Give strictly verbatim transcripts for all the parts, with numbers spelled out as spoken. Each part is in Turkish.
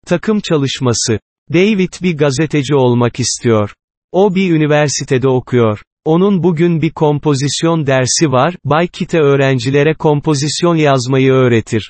Takım çalışması. David bir gazeteci olmak istiyor. O bir üniversitede okuyor. Onun bugün bir kompozisyon dersi var, Bay Kite öğrencilere kompozisyon yazmayı öğretir.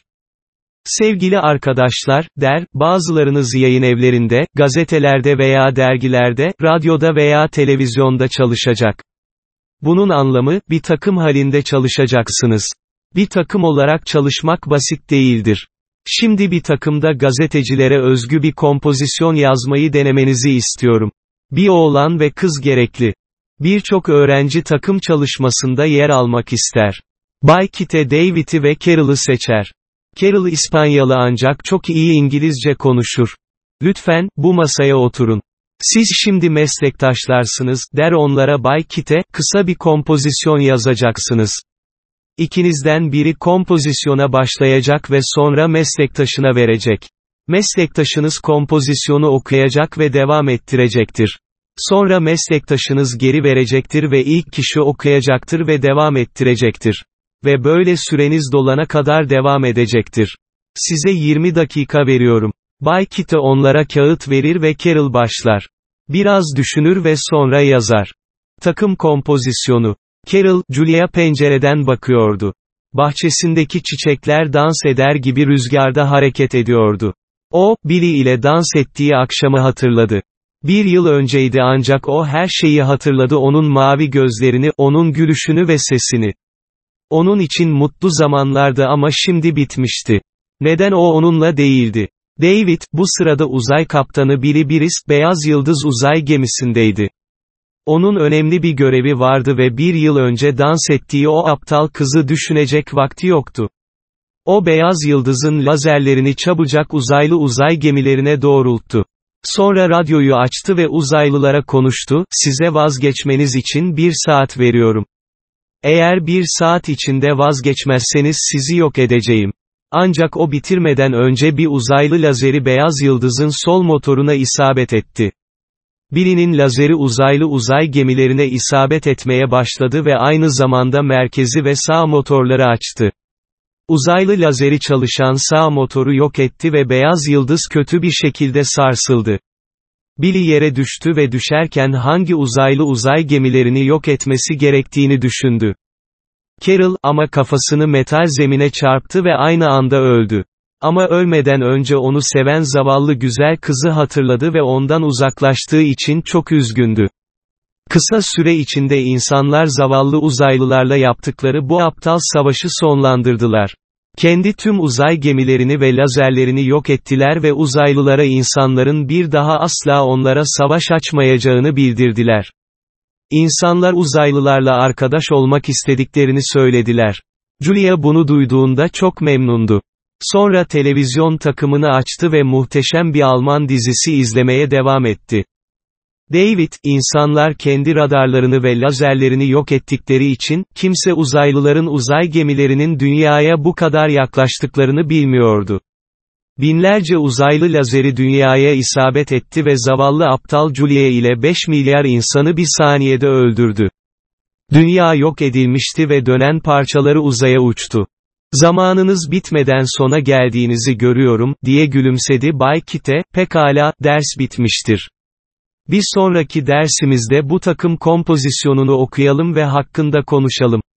Sevgili arkadaşlar, der, bazılarınız yayınevlerinde, gazetelerde veya dergilerde, radyoda veya televizyonda çalışacak. Bunun anlamı, bir takım halinde çalışacaksınız. Bir takım olarak çalışmak basit değildir. Şimdi bir takımda gazetecilere özgü bir kompozisyon yazmayı denemenizi istiyorum. Bir oğlan ve kız gerekli. Birçok öğrenci takım çalışmasında yer almak ister. Bay Kite David'i ve Carol'ı seçer. Carol İspanyalı ancak çok iyi İngilizce konuşur. Lütfen, bu masaya oturun. Siz şimdi meslektaşlarsınız, der onlara Bay Kite, kısa bir kompozisyon yazacaksınız. İkinizden biri kompozisyona başlayacak ve sonra meslektaşına verecek. Meslektaşınız kompozisyonu okuyacak ve devam ettirecektir. Sonra meslektaşınız geri verecektir ve ilk kişi okuyacaktır ve devam ettirecektir. Ve böyle süreniz dolana kadar devam edecektir. Size yirmi dakika veriyorum. Bay Kite onlara kağıt verir ve Carol başlar. Biraz düşünür ve sonra yazar. Takım kompozisyonu. Carol, Julia pencereden bakıyordu. Bahçesindeki çiçekler dans eder gibi rüzgarda hareket ediyordu. O, Billy ile dans ettiği akşamı hatırladı. Bir yıl önceydi ancak o her şeyi hatırladı, onun mavi gözlerini, onun gülüşünü ve sesini. Onun için mutlu zamanlardı ama şimdi bitmişti. Neden o onunla değildi? David, bu sırada uzay kaptanı Billy Birist, Beyaz Yıldız uzay gemisindeydi. Onun önemli bir görevi vardı ve bir yıl önce dans ettiği o aptal kızı düşünecek vakti yoktu. O Beyaz Yıldız'ın lazerlerini çabucak uzaylı uzay gemilerine doğrulttu. Sonra radyoyu açtı ve uzaylılara konuştu, size vazgeçmeniz için bir saat veriyorum. Eğer bir saat içinde vazgeçmezseniz sizi yok edeceğim. Ancak o bitirmeden önce bir uzaylı lazeri Beyaz Yıldız'ın sol motoruna isabet etti. Billy'nin lazeri uzaylı uzay gemilerine isabet etmeye başladı ve aynı zamanda merkezi ve sağ motorları açtı. Uzaylı lazeri çalışan sağ motoru yok etti ve Beyaz Yıldız kötü bir şekilde sarsıldı. Billy yere düştü ve düşerken hangi uzaylı uzay gemilerini yok etmesi gerektiğini düşündü. Carol, ama kafasını metal zemine çarptı ve aynı anda öldü. Ama ölmeden önce onu seven zavallı güzel kızı hatırladı ve ondan uzaklaştığı için çok üzgündü. Kısa süre içinde insanlar zavallı uzaylılarla yaptıkları bu aptal savaşı sonlandırdılar. Kendi tüm uzay gemilerini ve lazerlerini yok ettiler ve uzaylılara insanların bir daha asla onlara savaş açmayacağını bildirdiler. İnsanlar uzaylılarla arkadaş olmak istediklerini söylediler. Julia bunu duyduğunda çok memnundu. Sonra televizyon takımını açtı ve muhteşem bir Alman dizisi izlemeye devam etti. David, insanlar kendi radarlarını ve lazerlerini yok ettikleri için, kimse uzaylıların uzay gemilerinin dünyaya bu kadar yaklaştıklarını bilmiyordu. Binlerce uzaylı lazeri dünyaya isabet etti ve zavallı aptal Julia ile beş milyar insanı bir saniyede öldürdü. Dünya yok edilmişti ve dönen parçaları uzaya uçtu. Zamanınız bitmeden sona geldiğinizi görüyorum, diye gülümsedi Bay Kite, pekala, ders bitmiştir. Bir sonraki dersimizde bu takım kompozisyonunu okuyalım ve hakkında konuşalım.